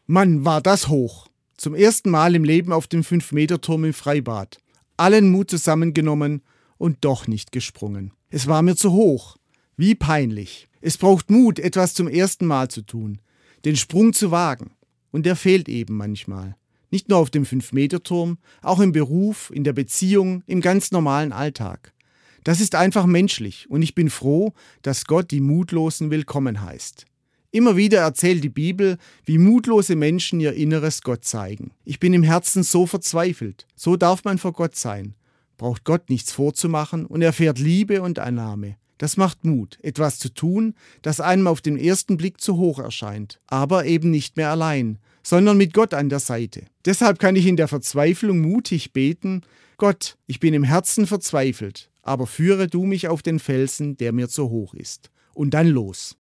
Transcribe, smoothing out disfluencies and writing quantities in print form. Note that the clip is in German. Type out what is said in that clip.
Mann, war das hoch. Zum ersten Mal im Leben auf dem 5-Meter-Turm im Freibad. Allen Mut zusammengenommen und doch nicht gesprungen. Es war mir zu hoch. Wie peinlich. Es braucht Mut, etwas zum ersten Mal zu tun. Den Sprung zu wagen. Und der fehlt eben manchmal. Nicht nur auf dem 5-Meter-Turm, auch im Beruf, in der Beziehung, im ganz normalen Alltag. Das ist einfach menschlich und ich bin froh, dass Gott die Mutlosen willkommen heißt. Immer wieder erzählt die Bibel, wie mutlose Menschen ihr Inneres Gott zeigen. Ich bin im Herzen so verzweifelt. So darf man vor Gott sein. Braucht Gott nichts vorzumachen und erfährt Liebe und Annahme. Das macht Mut, etwas zu tun, das einem auf den ersten Blick zu hoch erscheint. Aber eben nicht mehr allein, sondern mit Gott an der Seite. Deshalb kann ich in der Verzweiflung mutig beten: Gott, ich bin im Herzen verzweifelt, aber führe du mich auf den Felsen, der mir zu hoch ist. Und dann los.